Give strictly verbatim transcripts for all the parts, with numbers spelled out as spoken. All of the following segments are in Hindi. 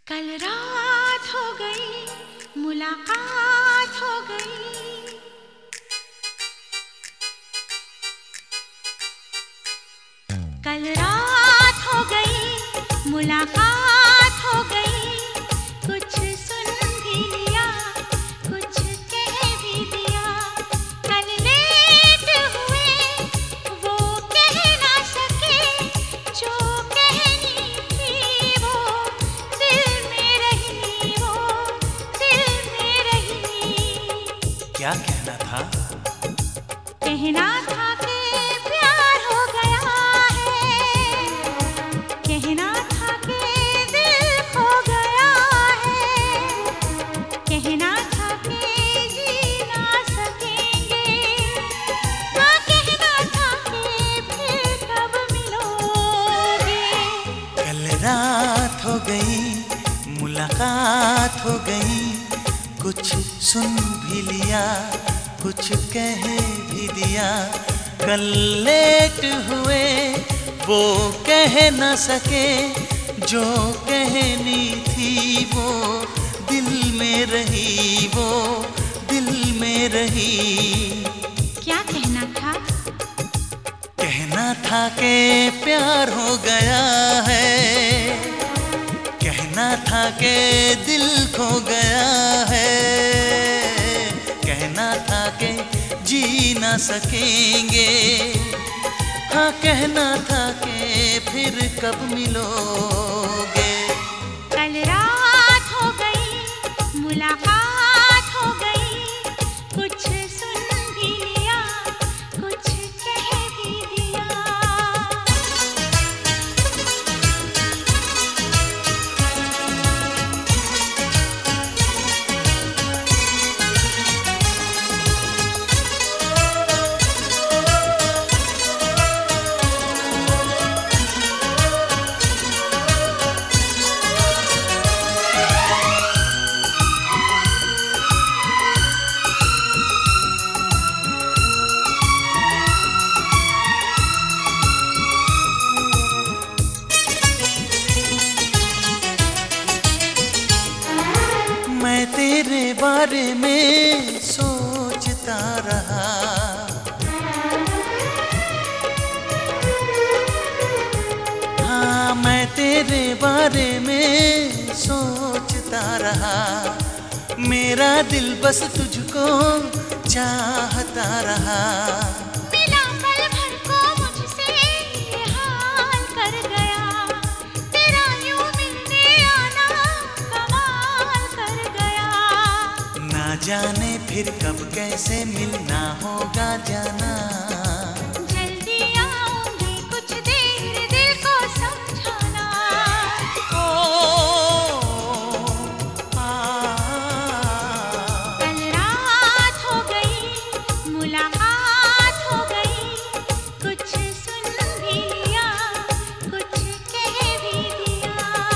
कल रात हो गई, मुलाकात हो गई। कल रात हो गई, मुलाकात हो गई। कुछ सुन भी लिया, कुछ कह भी दिया। कल लेट हुए, वो कह ना सके जो कहनी थी। वो दिल में रही, वो दिल में रही। क्या कहना था? कहना था कि प्यार हो गया है। कहना था कि दिल खो गया है। कहना था कि जी ना सकेंगे। हाँ, कहना था कि फिर कब मिलोगे। कल रात हो गई, मुलाकात हो गई। कुछ सुन भी लिया, कुछ कह भी दिया। कल लेट हुए, वो कह न सके जो कहनी थी। वो दिल में रही, वो दिल में रही। क्या कहना था? कहना था कि प्यार हो गया है। कहना था कि दिल खो गया है। कहना था कि जी ना सकेंगे। हाँ, कहना था कि फिर कब मिलोगे। कल रात हो गई, मुलाकात हो गई। कुछ सुन भी लिया, कुछ कह भी दिया। मैं तेरे बारे में सोचता रहा। हाँ, मैं तेरे बारे में सोचता रहा। मेरा दिल बस तुझको चाहता रहा। मिला पल भर को मुझसे ये हाल कर गया। तेरा यूं मिलने आना कमाल कर गया। ना जाने फिर कब कैसे मिलना होगा जाना। जल्दी आऊंगी, कुछ देर दिल को समझाना। ओ, आ, कल रात हो गई, मुलाकात हो गई। कुछ सुन भी लिया, कुछ कह भी दिया।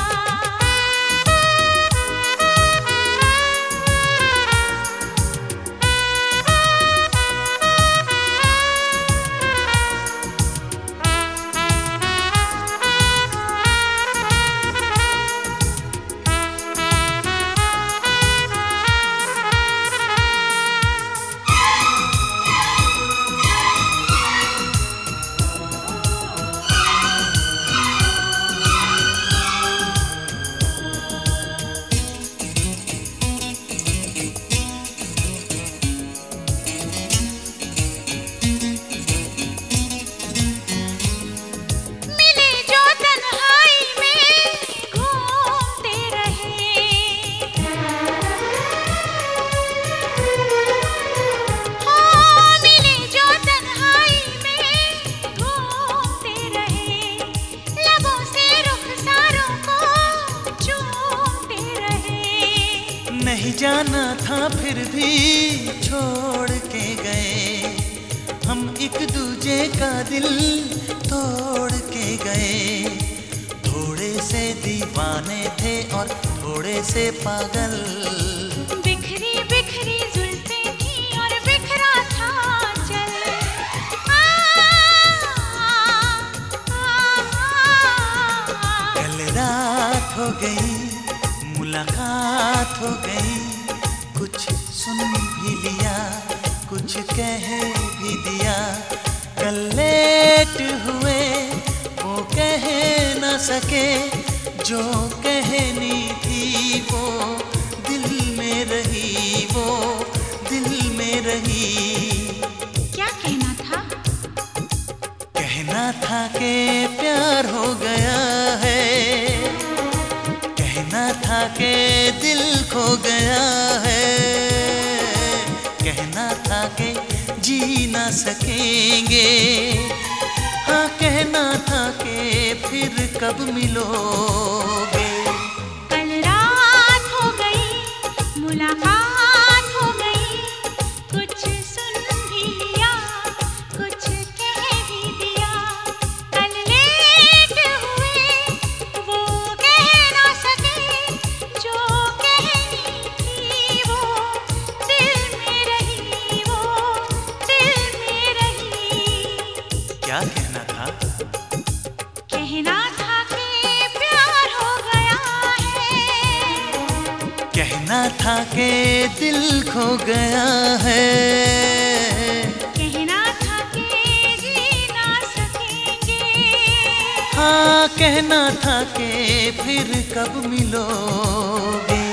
मिले जो तन्हाई में घूमते रहे। हाँ, मिले जो तन्हाई में घूमते रहे। लबों से रुखसारों को चूमते रहे। नहीं जाना था फिर भी छोड़ के गए। हम एक दूजे का दिल तोड़ के गए। थोड़े से दीवाने थे और थोड़े से पागल। बिखरी बिखरी जुल्फें थी और बिखरा था चल। आ, आ, आ, आ, कल रात हो गई, मुलाकात हो गई, कुछ सुन भी लिया, कुछ कह भी दिया। कल लेट हुए वो कह न सके, जो कहनी थी वो दिल में रही, वो दिल में रही। क्या कहना था? कहना था कि प्यार हो गया है, कहना था कि दिल खो गया है, कहना था कि जी ना सकेंगे, हाँ कहना था कि फिर कब मिलोगे। कल रात हो गई, मुलाकात हो गई, कुछ सुन भी लिया, कुछ कह भी दिया। कल लेट हुए वो कह ना सके, जो कहनी थी वो दिल में रही, वो दिल में रही। क्या कहना था? कहना था कि प्यार हो गया है, कहना था कि दिल खो गया है, कहना था कि जी ना सकेंगे। हाँ कहना था कि फिर कब मिलोगे।